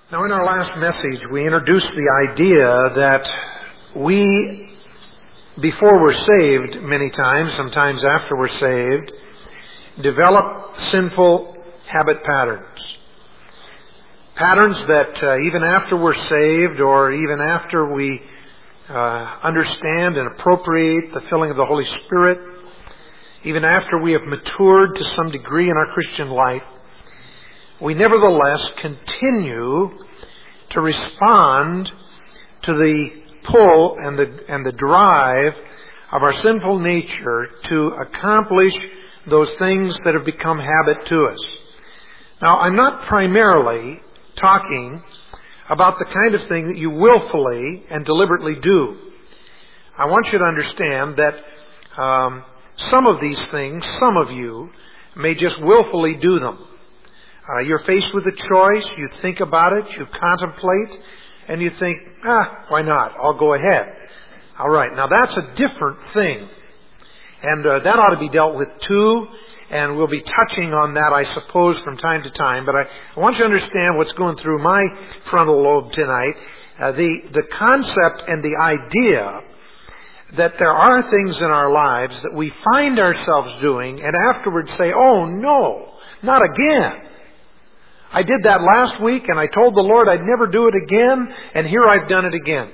Now, in our last message, we introduced the idea that we, before we're saved many times, sometimes after we're saved, develop sinful habit patterns. Patterns that even after we're saved or even after we understand and appropriate the filling of the Holy Spirit, even after we have matured to some degree in our Christian life, we nevertheless continue to respond to the pull and the drive of our sinful nature to accomplish those things that have become habit to us. Now, I'm not primarily talking about the kind of thing that you willfully and deliberately do. I want you to understand that some of these things, some of you, may just willfully do them. You're faced with a choice, you think about it, you contemplate, and you think, why not? I'll go ahead. All right, now that's a different thing. And that ought to be dealt with too, and we'll be touching on that, I suppose, from time to time. But I want you to understand what's going through my frontal lobe tonight. The concept and the idea that there are things in our lives that we find ourselves doing and afterwards say, oh no, not again. I did that last week and I told the Lord I'd never do it again, and here I've done it again.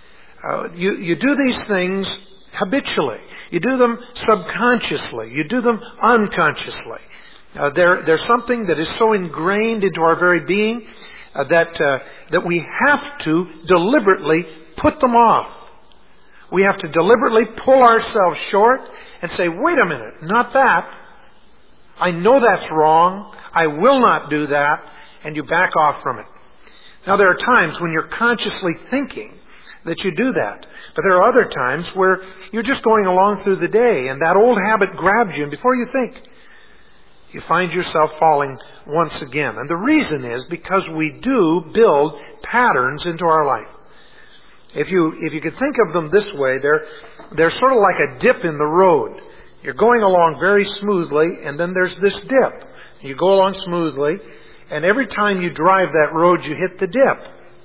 You do these things habitually. You do them subconsciously. You do them unconsciously. There's something that is so ingrained into our very being that we have to deliberately put them off. We have to deliberately pull ourselves short and say, wait a minute, not that. I know that's wrong. I will not do that. And you back off from it. Now, there are times when you're consciously thinking that you do that. But there are other times where you're just going along through the day and that old habit grabs you, and before you think, you find yourself falling once again. And the reason is because we do build patterns into our life. If you could think of them this way, they're sort of like a dip in the road. You're going along very smoothly, and then there's this dip. You go along smoothly, and every time you drive that road, you hit the dip.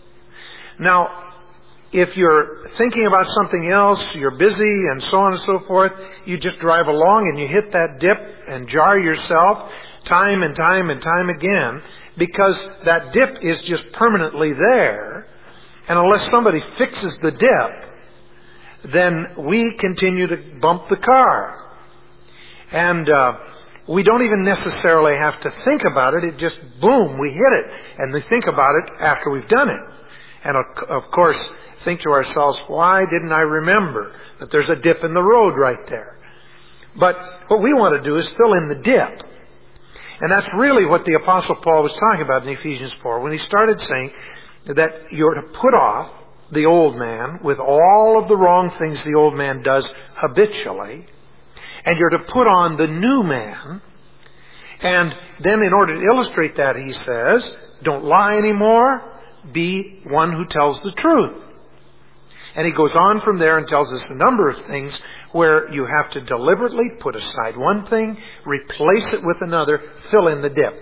Now, if you're thinking about something else, you're busy, and so on and so forth, you just drive along and you hit that dip and jar yourself time and time and time again, because that dip is just permanently there. And unless somebody fixes the dip, then we continue to bump the car. And we don't even necessarily have to think about it. It just, boom, we hit it. And we think about it after we've done it. And of course, think to ourselves, why didn't I remember that there's a dip in the road right there? But what we want to do is fill in the dip. And that's really what the Apostle Paul was talking about in Ephesians 4 when he started saying that you're to put off the old man with all of the wrong things the old man does habitually, and you're to put on the new man. And then in order to illustrate that, he says, don't lie anymore, be one who tells the truth. And he goes on from there and tells us a number of things where you have to deliberately put aside one thing, replace it with another, fill in the dip.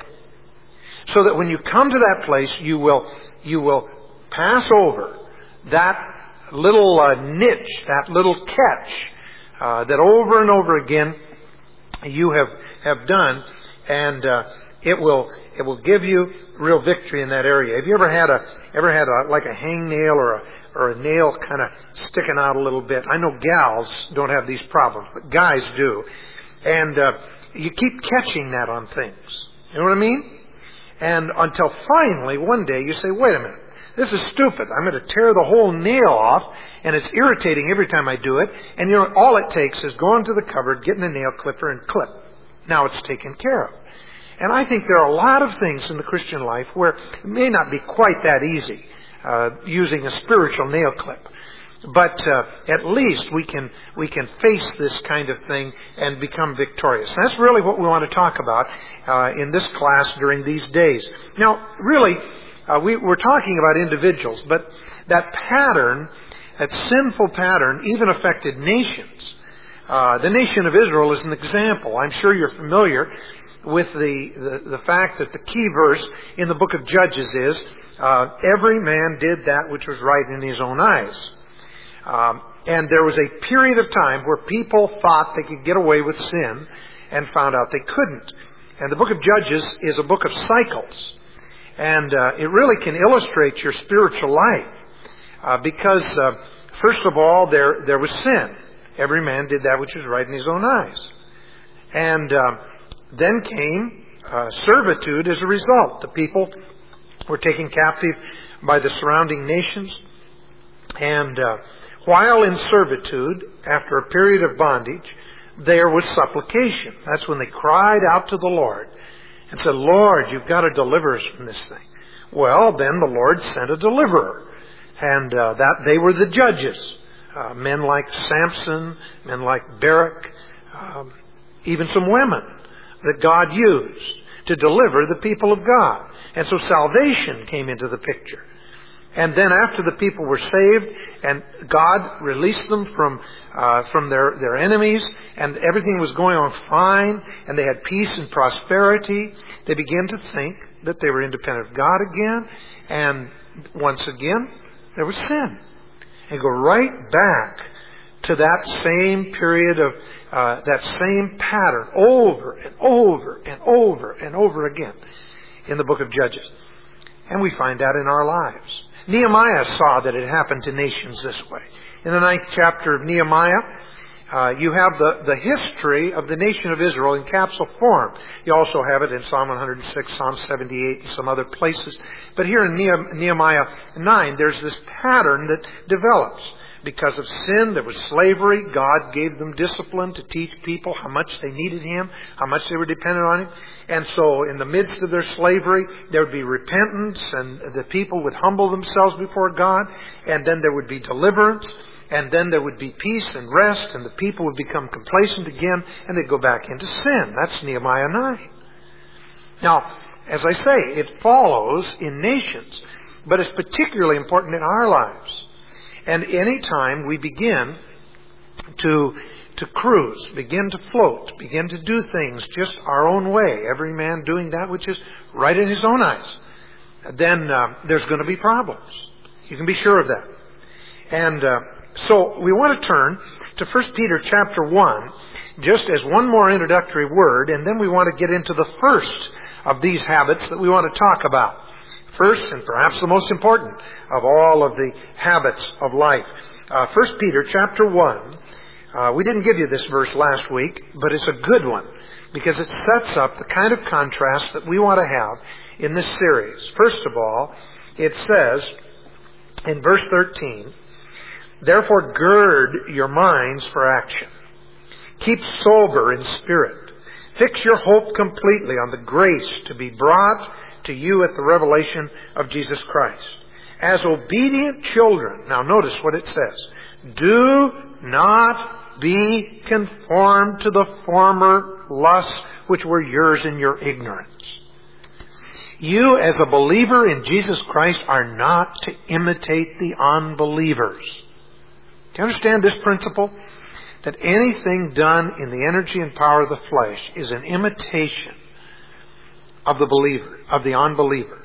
So that when you come to that place, you will pass over that little niche, that little catch that over and over again you have done, and it will give you real victory in that area. Have you ever had like a hangnail or a nail kind of sticking out a little bit? I know gals don't have these problems, but guys do. And you keep catching that on things. You know what I mean? And until finally one day you say, wait a minute, this is stupid. I'm going to tear the whole nail off, and it's irritating every time I do it. And you know, all it takes is going to the cupboard, getting a nail clipper, and clip. Now it's taken care of. And I think there are a lot of things in the Christian life where it may not be quite that easy, using a spiritual nail clip. But at least we can face this kind of thing and become victorious. And that's really what we want to talk about in this class during these days. Now, really, we're talking about individuals, but that pattern, that sinful pattern, even affected nations. The nation of Israel is an example. I'm sure you're familiar with the fact that the key verse in the book of Judges is every man did that which was right in his own eyes. And there was a period of time where people thought they could get away with sin and found out they couldn't. And the book of Judges is a book of cycles. And it really can illustrate your spiritual life. Because, first of all, there was sin. Every man did that which was right in his own eyes. And then came servitude as a result. The people were taken captive by the surrounding nations. And while in servitude, after a period of bondage, there was supplication. That's when they cried out to the Lord and said, Lord, you've got to deliver us from this thing. Well, then the Lord sent a deliverer. And that they were the judges. Men like Samson, men like Barak, even some women that God used to deliver the people of God. And so salvation came into the picture. And then after the people were saved and God released them from their enemies and everything was going on fine and they had peace and prosperity, they began to think that they were independent of God again. And once again, there was sin. And go right back to that same period of that same pattern over and over and over and over again in the book of Judges. And we find that in our lives. Nehemiah saw that it happened to nations this way. In the 9th chapter of Nehemiah, you have the history of the nation of Israel in capsule form. You also have it in Psalm 106, Psalm 78, and some other places. But here in Nehemiah 9, there's this pattern that develops. Because of sin, there was slavery. God gave them discipline to teach people how much they needed Him, how much they were dependent on Him. And so in the midst of their slavery, there would be repentance and the people would humble themselves before God. And then there would be deliverance. And then there would be peace and rest and the people would become complacent again and they'd go back into sin. That's Nehemiah 9. Now, as I say, it follows in nations, but it's particularly important in our lives. And any time we begin to cruise, begin to float, begin to do things just our own way, every man doing that which is right in his own eyes, then there's going to be problems. You can be sure of that. And so we want to turn to 1 Peter chapter 1, just as one more introductory word, and then we want to get into the first of these habits that we want to talk about. First, and perhaps the most important of all of the habits of life. 1 Peter chapter 1. We didn't give you this verse last week, but it's a good one because it sets up the kind of contrast that we want to have in this series. First of all, it says in verse 13, therefore gird your minds for action. Keep sober in spirit. Fix your hope completely on the grace to be brought to you at the revelation of Jesus Christ. As obedient children, now notice what it says, do not be conformed to the former lusts which were yours in your ignorance. You as a believer in Jesus Christ are not to imitate the unbelievers. Do you understand this principle? That anything done in the energy and power of the flesh is an imitation of the believer, of the unbeliever.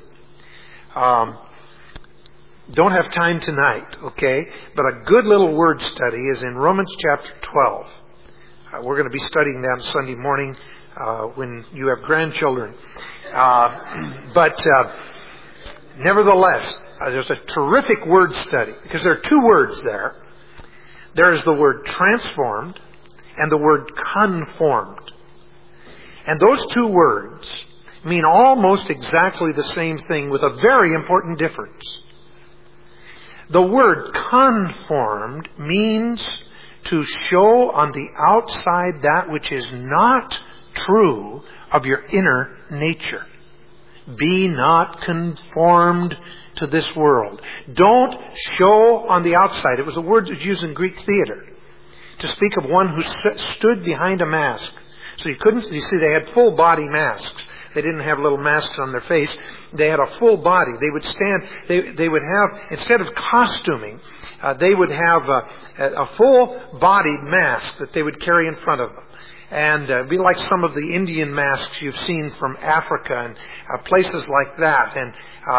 Don't have time tonight, okay? But a good little word study is in Romans chapter 12. We're going to be studying that on Sunday morning when you have grandchildren. But nevertheless, there's a terrific word study because there are two words there. There is the word transformed and the word conformed. And those two words mean almost exactly the same thing with a very important difference. The word conformed means to show on the outside that which is not true of your inner nature. Be not conformed to this world. Don't show on the outside. It was a word that's used in Greek theater to speak of one who stood behind a mask. So you see, they had full body masks. They didn't have little masks on their face. They had a full body. They would stand, they would have, instead of costuming, they would have a full-bodied mask that they would carry in front of them. and be like some of the Indian masks you've seen from Africa and places like that. And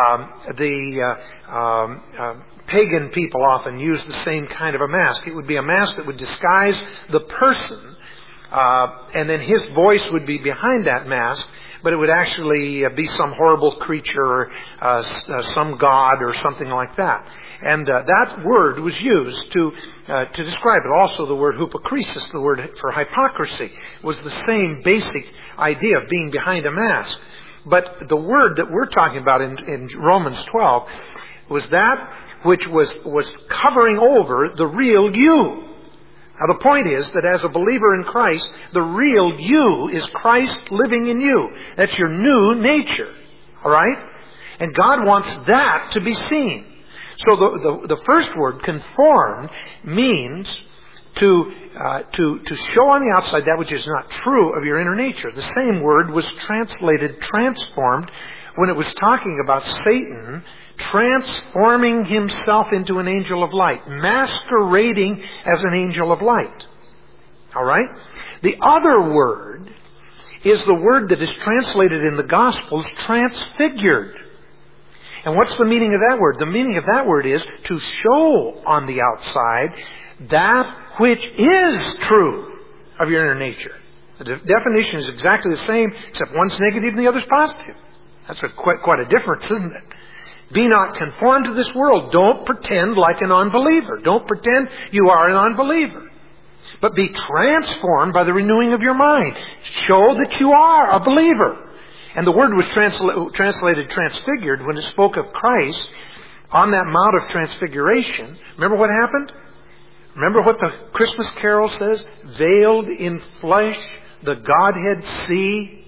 pagan people often use the same kind of a mask. It would be a mask that would disguise the person, and then his voice would be behind that mask, but it would actually be some horrible creature or some god or something like that. And that word was used to describe it. Also, the word hypocrisy, the word for hypocrisy, was the same basic idea of being behind a mask. But the word that we're talking about in Romans 12 was that which was covering over the real you. Now, the point is that as a believer in Christ, the real you is Christ living in you. That's your new nature. All right? And God wants that to be seen. So the first word, conformed, means to show on the outside that which is not true of your inner nature. The same word was translated transformed when it was talking about Satan transforming himself into an angel of light, masquerading as an angel of light. All right? The other word is the word that is translated in the Gospels transfigured. And what's the meaning of that word? The meaning of that word is to show on the outside that which is true of your inner nature. The definition is exactly the same, except one's negative and the other's positive. That's quite a difference, isn't it? Be not conformed to this world. Don't pretend like an unbeliever. Don't pretend you are an unbeliever. But be transformed by the renewing of your mind. Show that you are a believer. And the word was translated transfigured when it spoke of Christ on that Mount of Transfiguration. Remember what happened? Remember what the Christmas carol says? Veiled in flesh, the Godhead see.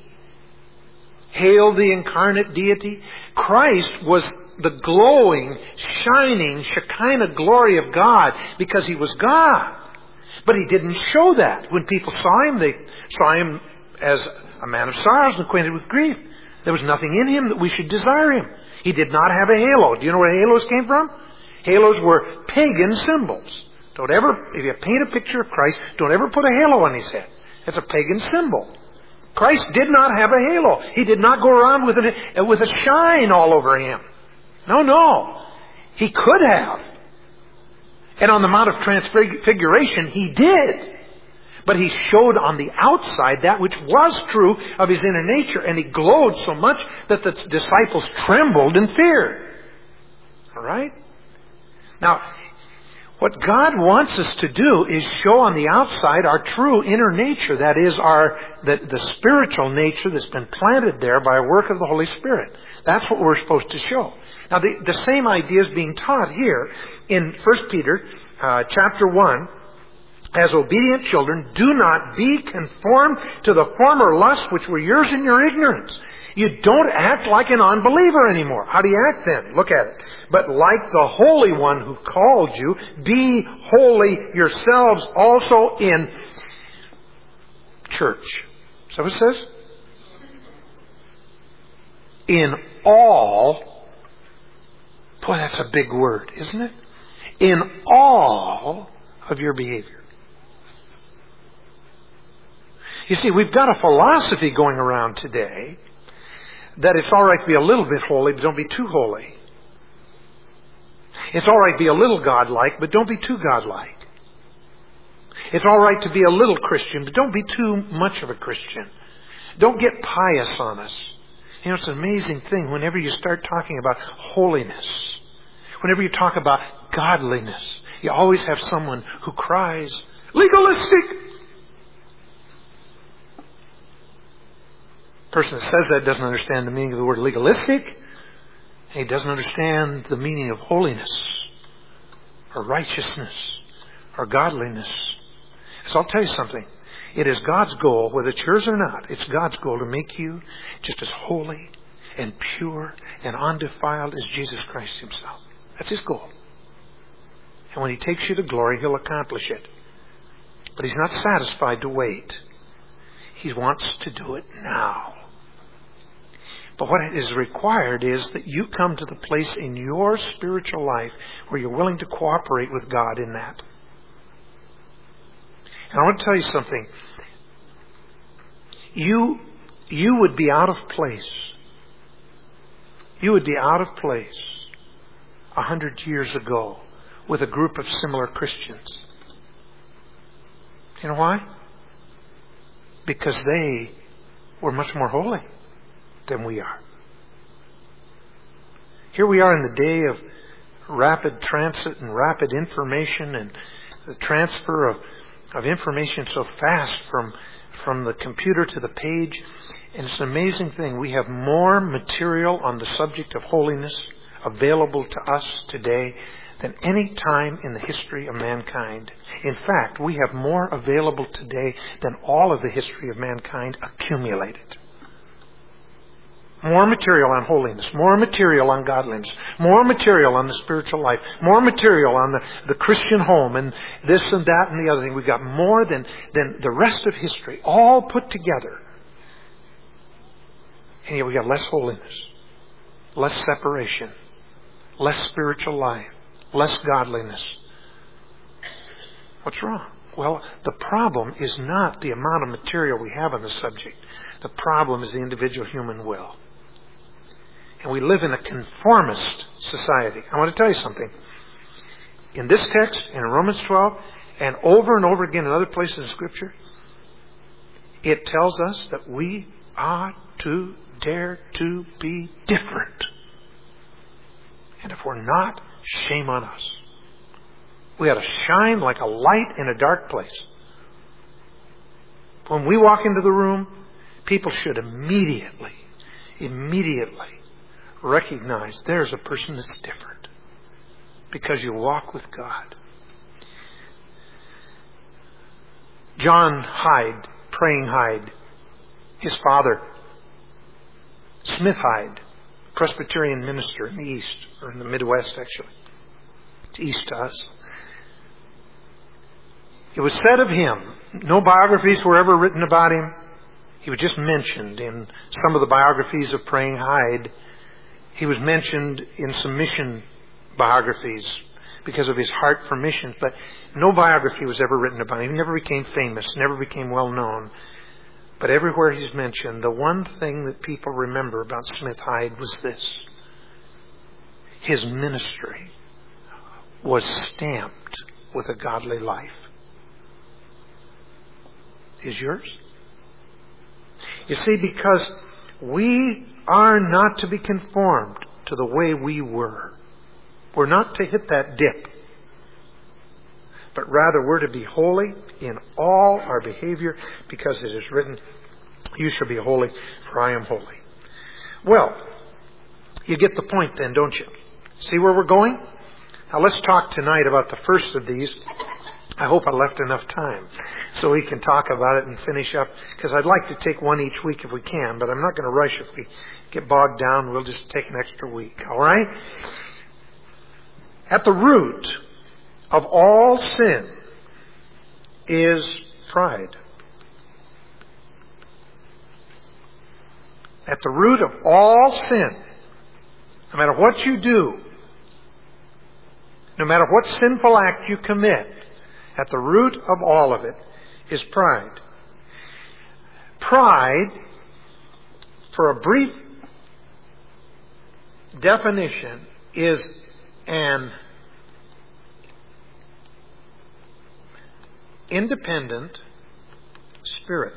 Hail the incarnate deity. Christ was the glowing, shining, Shekinah glory of God because He was God. But He didn't show that. When people saw Him, they saw Him as a man of sorrows and acquainted with grief. There was nothing in Him that we should desire Him. He did not have a halo. Do you know where halos came from? Halos were pagan symbols. If you paint a picture of Christ, don't ever put a halo on His head. It's a pagan symbol. Christ did not have a halo. He did not go around with a shine all over Him. No. He could have. And on the Mount of Transfiguration, He did. But He showed on the outside that which was true of His inner nature. And He glowed so much that the disciples trembled in fear. All right? Now, what God wants us to do is show on the outside our true inner nature. That is the spiritual nature that's been planted there by a work of the Holy Spirit. That's what we're supposed to show. Now, the same idea is being taught here in 1 Peter chapter 1. As obedient children, do not be conformed to the former lusts which were yours in your ignorance. You don't act like an unbeliever anymore. How do you act then? Look at it. But like the Holy One who called you, be holy yourselves also in church. Is that what it says? In all. Boy, that's a big word, isn't it? In all of your behavior. You see, we've got a philosophy going around today that it's all right to be a little bit holy, but don't be too holy. It's all right to be a little godlike, but don't be too godlike. It's all right to be a little Christian, but don't be too much of a Christian. Don't get pious on us. You know, it's an amazing thing whenever you start talking about holiness. Whenever you talk about godliness, you always have someone who cries, legalistic! The person that says that doesn't understand the meaning of the word legalistic. He doesn't understand the meaning of holiness or righteousness or godliness. So I'll tell you something. It is God's goal, whether it's yours or not, it's God's goal to make you just as holy and pure and undefiled as Jesus Christ Himself. That's His goal. And when He takes you to glory, He'll accomplish it. But He's not satisfied to wait. He wants to do it now. But what is required is that you come to the place in your spiritual life where you're willing to cooperate with God in that. And I want to tell you something. you would be out of place. You would be out of place 100 years ago with a group of similar Christians. You know why? Because they were much more holy than we are. Here we are in the day of rapid transit and rapid information and the transfer of information so fast from the computer to the page. And it's an amazing thing. We have more material on the subject of holiness available to us today than any time in the history of mankind. In fact, we have more available today than all of the history of mankind accumulated. More material on holiness, more material on godliness, more material on the spiritual life, more material on the Christian home and this and that and the other thing. We've got more than the rest of history, all put together. And yet we got less holiness, less separation, less spiritual life, less godliness. What's wrong? Well, the problem is not the amount of material we have on the subject. The problem is the individual human will. And we live in a conformist society. I want to tell you something. In this text, in Romans 12, and over again in other places in Scripture, it tells us that we are to dare to be different. And if we're not, shame on us. We ought to shine like a light in a dark place. When we walk into the room, people should immediately recognize there's a person that's different because you walk with God. John Hyde, Praying Hyde, his father, Smith Hyde, Presbyterian minister in the East, or in the Midwest actually. It's east to us. It was said of him, no biographies were ever written about him. He was just mentioned in some of the biographies of Praying Hyde. He was mentioned in some mission biographies because of his heart for missions, but no biography was ever written about him. He never became famous, never became well known. But everywhere he's mentioned, the one thing that people remember about Smith Hyde was this. His ministry was stamped with a godly life. Is yours? You see, because we are not to be conformed to the way we were. We're not to hit that dip. But rather we're to be holy in all our behavior because it is written, you shall be holy, for I am holy. Well, you get the point then, don't you? See where we're going? Now let's talk tonight about the first of these. I hope I left enough time so we can talk about it and finish up, because I'd like to take one each week if we can, but I'm not going to rush. If we get bogged down, we'll just take an extra week. All right? At the root of all sin is pride. At the root of all sin, no matter what you do, no matter what sinful act you commit, at the root of all of it is pride. Pride, for a brief definition, is an independent spirit.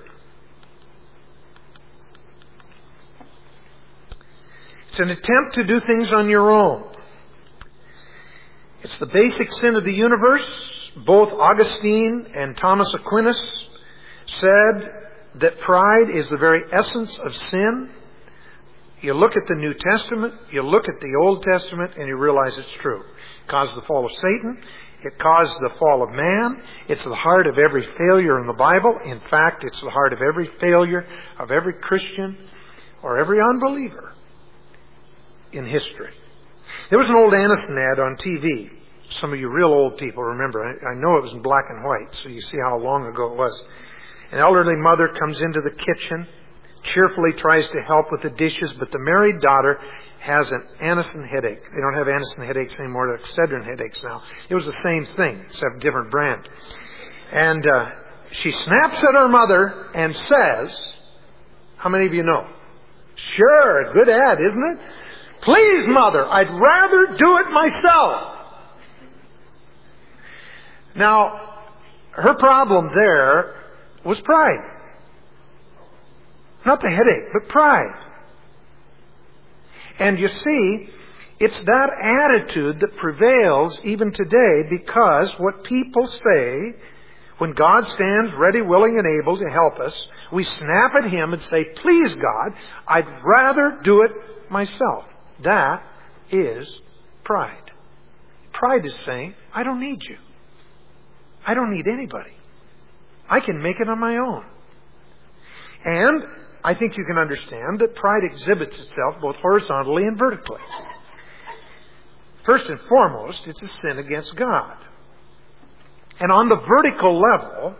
It's an attempt to do things on your own. It's the basic sin of the universe. Both Augustine and Thomas Aquinas said that pride is the very essence of sin. You look at the New Testament, you look at the Old Testament, and you realize it's true. It caused the fall of Satan. It caused the fall of man. It's the heart of every failure in the Bible. In fact, it's the heart of every failure of every Christian or every unbeliever in history. There was an old Anison ad on TV. Some of you real old people remember. I know it was in black and white, so you see how long ago it was. An elderly mother comes into the kitchen, cheerfully tries to help with the dishes, but the married daughter has an Anison headache. They don't have Anison headaches anymore. They're Excedrin headaches now. It was the same thing, except a different brand. And she snaps at her mother and says, How many of you know? Sure, good ad, isn't it? Please, Mother, I'd rather do it myself. Now, her problem there was pride. Not the headache, but pride. And you see, it's that attitude that prevails even today, because what people say, when God stands ready, willing, and able to help us, we snap at Him and say, please God, I'd rather do it myself. That is pride. Pride is saying, I don't need you. I don't need anybody. I can make it on my own. And I think you can understand that pride exhibits itself both horizontally and vertically. First and foremost, it's a sin against God. And on the vertical level,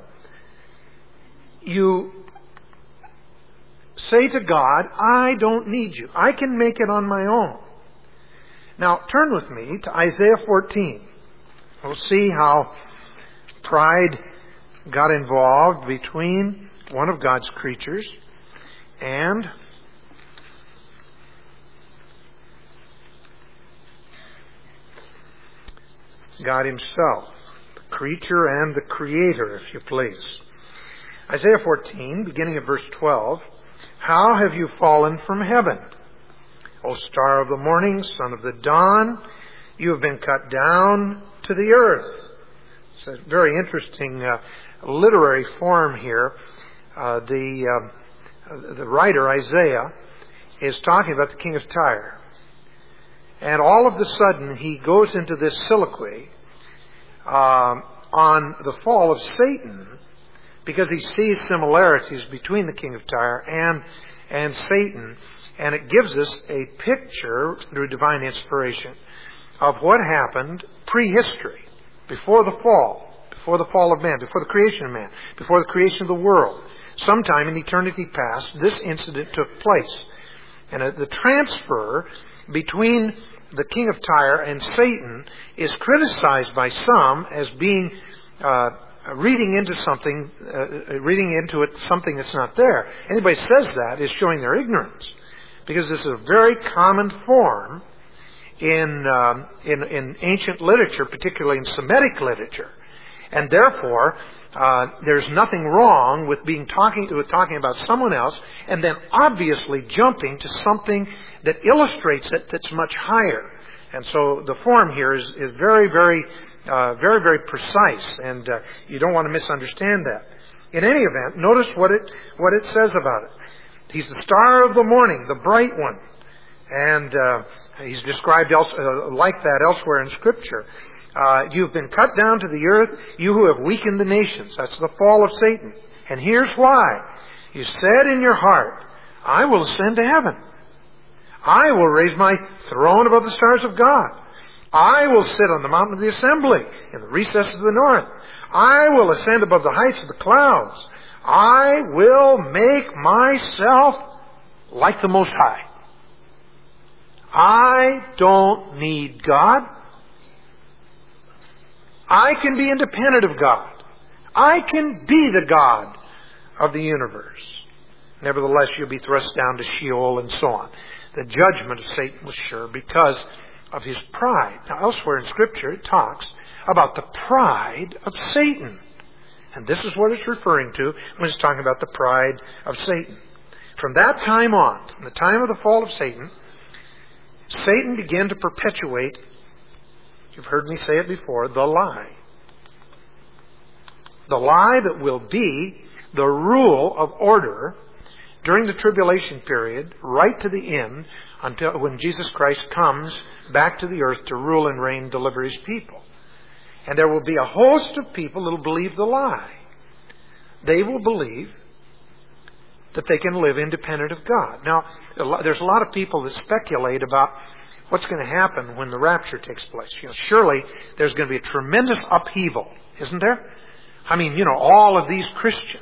you say to God, I don't need you. I can make it on my own. Now, turn with me to Isaiah 14. We'll see how pride got involved between one of God's creatures and God Himself, the creature and the Creator, if you please. Isaiah 14, beginning at verse 12. How have you fallen from heaven, O star of the morning, son of the dawn? You have been cut down to the earth. It's a very interesting literary form here. The writer, Isaiah, is talking about the king of Tyre. And all of a sudden, he goes into this soliloquy on the fall of Satan, because he sees similarities between the king of Tyre and Satan. And it gives us a picture, through divine inspiration, of what happened prehistory, before the fall of man, before the creation of man, before the creation of the world. Sometime in eternity past, this incident took place. And the transfer between the king of Tyre and Satan is criticized by some as being reading into it something that's not there. Anybody says that is showing their ignorance, because this is a very common form in ancient literature, particularly in Semitic literature, and therefore there's nothing wrong with talking about someone else and then obviously jumping to something that illustrates it that's much higher. And so the form here is very, very, very precise, and you don't want to misunderstand that. In any event, notice what it says about it. He's the star of the morning, the bright one, and he's described like that elsewhere in Scripture. You've been cut down to the earth, you who have weakened the nations. That's the fall of Satan. And here's why. You said in your heart, I will ascend to heaven. I will raise my throne above the stars of God. I will sit on the mountain of the assembly in the recesses of the north. I will ascend above the heights of the clouds. I will make myself like the Most High. I don't need God. I can be independent of God. I can be the God of the universe. Nevertheless, you'll be thrust down to Sheol and so on. The judgment of Satan was sure because of his pride. Now, elsewhere in Scripture, it talks about the pride of Satan. And this is what it's referring to when it's talking about the pride of Satan. From that time on, from the time of the fall of Satan, Satan began to perpetuate, you've heard me say it before, the lie. The lie that will be the rule of order during the tribulation period, right to the end, until when Jesus Christ comes back to the earth to rule and reign, deliver His people. And there will be a host of people that will believe the lie. They will believe that they can live independent of God. Now, there's a lot of people that speculate about what's going to happen when the rapture takes place. Surely there's going to be a tremendous upheaval, isn't there? I mean, all of these Christians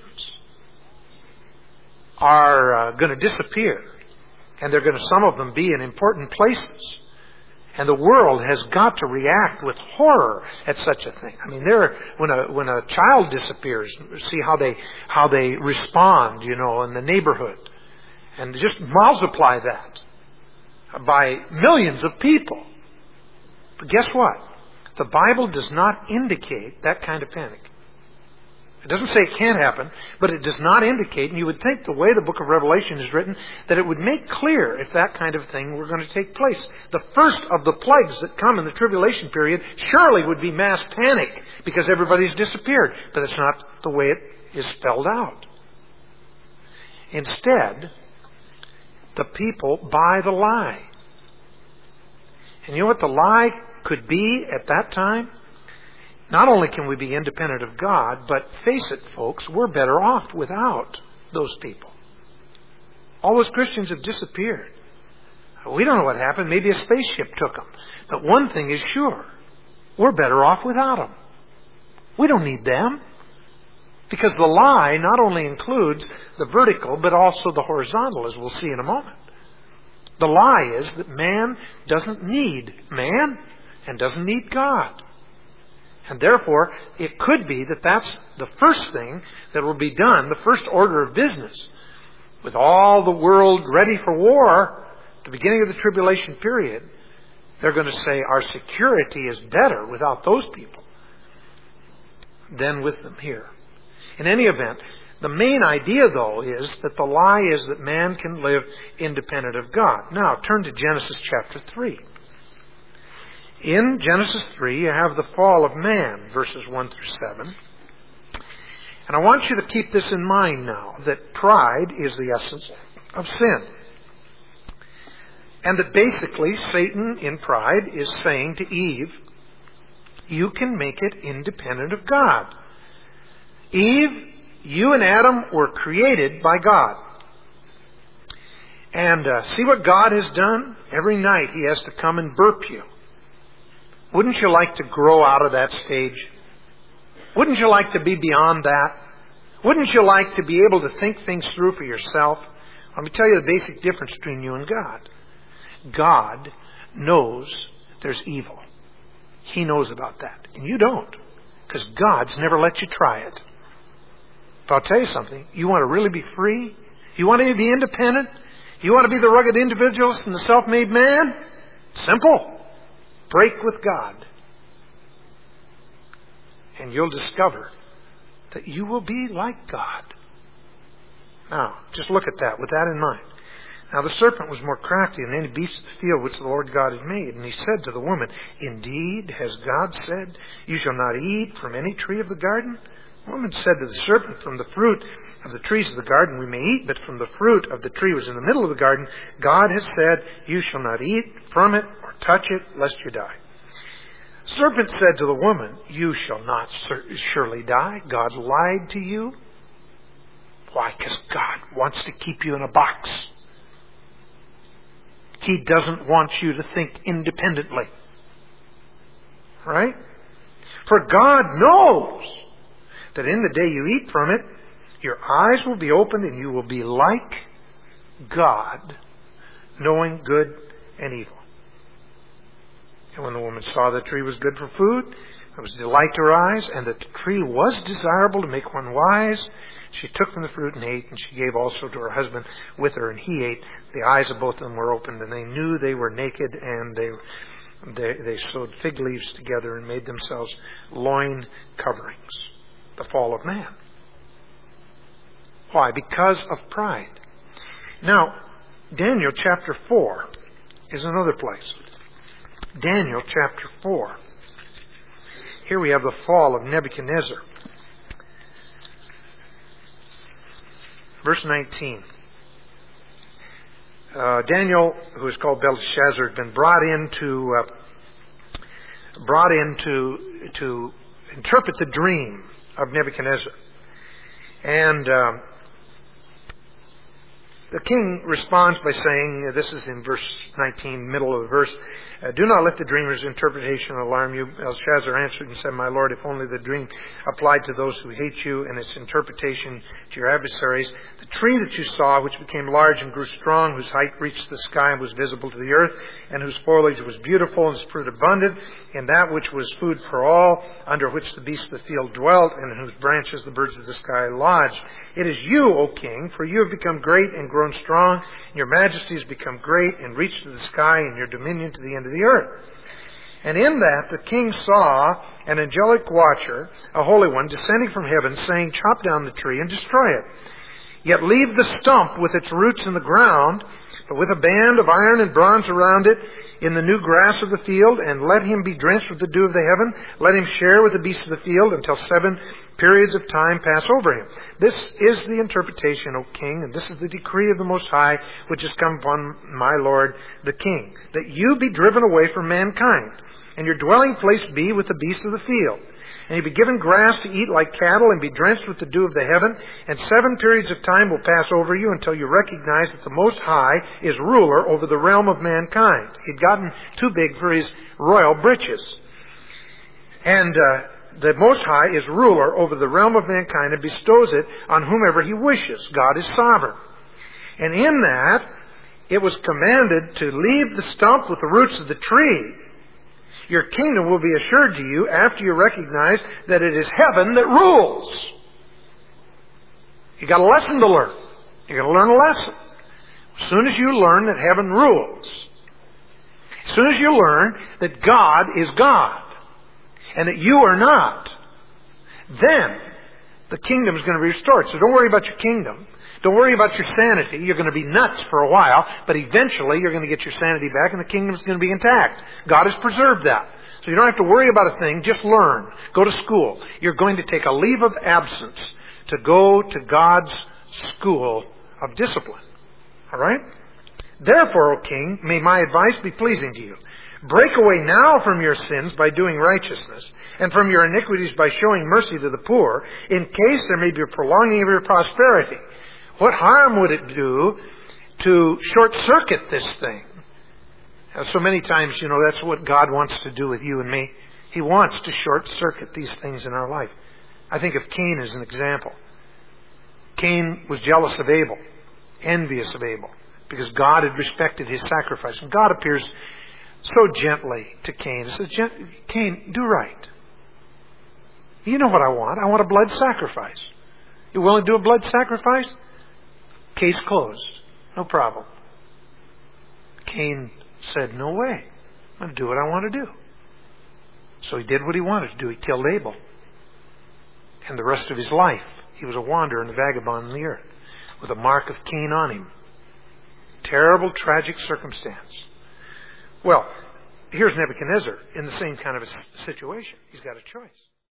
are going to disappear, and they're going to, some of them, be in important places. And the world has got to react with horror at such a thing. I mean, when a child disappears, see how they respond, in the neighborhood. And just multiply that by millions of people. But guess what? The Bible does not indicate that kind of panic. It doesn't say it can't happen, but it does not indicate, and you would think the way the book of Revelation is written, that it would make clear if that kind of thing were going to take place. The first of the plagues that come in the tribulation period surely would be mass panic because everybody's disappeared. But it's not the way it is spelled out. Instead, the people buy the lie. And you know what the lie could be at that time? Not only can we be independent of God, but face it, folks, we're better off without those people. All those Christians have disappeared. We don't know what happened. Maybe a spaceship took them. But one thing is sure. We're better off without them. We don't need them. Because the lie not only includes the vertical, but also the horizontal, as we'll see in a moment. The lie is that man doesn't need man and doesn't need God. And therefore, it could be that that's the first thing that will be done, the first order of business. With all the world ready for war, at the beginning of the tribulation period, they're going to say our security is better without those people than with them here. In any event, the main idea, though, is that the lie is that man can live independent of God. Now, turn to Genesis chapter 3. In Genesis 3, you have the fall of man, verses 1 through 7. And I want you to keep this in mind now, that pride is the essence of sin. And that basically Satan in pride is saying to Eve, you can make it independent of God. Eve, you and Adam were created by God. And see what God has done? Every night He has to come and burp you. Wouldn't you like to grow out of that stage? Wouldn't you like to be beyond that? Wouldn't you like to be able to think things through for yourself? Let me tell you the basic difference between you and God. God knows there's evil. He knows about that. And you don't. Because God's never let you try it. But I'll tell you something. You want to really be free? You want to be independent? You want to be the rugged individualist and the self-made man? Simple. Break with God. And you'll discover that you will be like God. Now, just look at that with that in mind. Now the serpent was more crafty than any beast of the field which the Lord God had made. And he said to the woman, indeed, has God said, you shall not eat from any tree of the garden? The woman said to the serpent, from the fruit of the trees of the garden we may eat, but from the fruit of the tree which is in the middle of the garden, God has said, you shall not eat from it or touch it, lest you die. The serpent said to the woman, you shall not surely die. God lied to you. Why? Because God wants to keep you in a box. He doesn't want you to think independently. Right? For God knows that in the day you eat from it, your eyes will be opened and you will be like God, knowing good and evil. And when the woman saw the tree was good for food, it was a delight to her eyes, and that the tree was desirable to make one wise, she took from the fruit and ate, and she gave also to her husband with her, and he ate. The eyes of both of them were opened, and they knew they were naked, and they sewed fig leaves together and made themselves loin coverings. The fall of man. Why? Because of pride. Now, Daniel chapter 4 is another place. Daniel chapter 4. Here we have the fall of Nebuchadnezzar. Verse 19. Daniel, who is called Belshazzar, had been brought in to interpret the dream of Nebuchadnezzar. And the king responds by saying, this is in verse 19, middle of the verse, do not let the dreamer's interpretation alarm you. Belshazzar answered and said, my lord, if only the dream applied to those who hate you and its interpretation to your adversaries. The tree that you saw, which became large and grew strong, whose height reached the sky and was visible to the earth, and whose foliage was beautiful and its fruit abundant, and that which was food for all, under which the beasts of the field dwelt, and in whose branches the birds of the sky lodged. It is you, O king, for you have become great and grown grown strong, and your majesty has become great, and reached to the sky, and your dominion to the end of the earth. And in that the king saw an angelic watcher, a holy one, descending from heaven, saying, Chop down the tree and destroy it. Yet leave the stump with its roots in the ground, but with a band of iron and bronze around it, in the new grass of the field, and let him be drenched with the dew of the heaven. Let him share with the beasts of the field until 7 periods of time pass over him. This is the interpretation, O king, and this is the decree of the Most High, which has come upon my lord the king, that you be driven away from mankind, and your dwelling place be with the beasts of the field. And you be given grass to eat like cattle, and be drenched with the dew of the heaven, and 7 periods of time will pass over you until you recognize that the Most High is ruler over the realm of mankind. He'd gotten too big for his royal britches. And the Most High is ruler over the realm of mankind and bestows it on whomever He wishes. God is sovereign. And in that, it was commanded to leave the stump with the roots of the tree. Your kingdom will be assured to you after you recognize that it is heaven that rules. You got a lesson to learn. You got to learn a lesson. As soon as you learn that heaven rules, as soon as you learn that God is God and that you are not, then the kingdom is going to be restored. So don't worry about your kingdom. Don't worry about your sanity. You're going to be nuts for a while, but eventually you're going to get your sanity back and the kingdom is going to be intact. God has preserved that. So you don't have to worry about a thing. Just learn. Go to school. You're going to take a leave of absence to go to God's school of discipline. All right? Therefore, O king, may my advice be pleasing to you. Break away now from your sins by doing righteousness, and from your iniquities by showing mercy to the poor, in case there may be a prolonging of your prosperity. What harm would it do to short-circuit this thing? So many times, that's what God wants to do with you and me. He wants to short-circuit these things in our life. I think of Cain as an example. Cain was jealous of Abel, envious of Abel, because God had respected his sacrifice. And God appears so gently to Cain. He says, Cain, do right. You know what I want. I want a blood sacrifice. You willing to do a blood sacrifice? Case closed. No problem. Cain said, no way. I'm going to do what I want to do. So he did what he wanted to do. He killed Abel. And the rest of his life, he was a wanderer and a vagabond in the earth, with a mark of Cain on him. Terrible, tragic circumstance. Well, here's Nebuchadnezzar in the same kind of a situation. He's got a choice.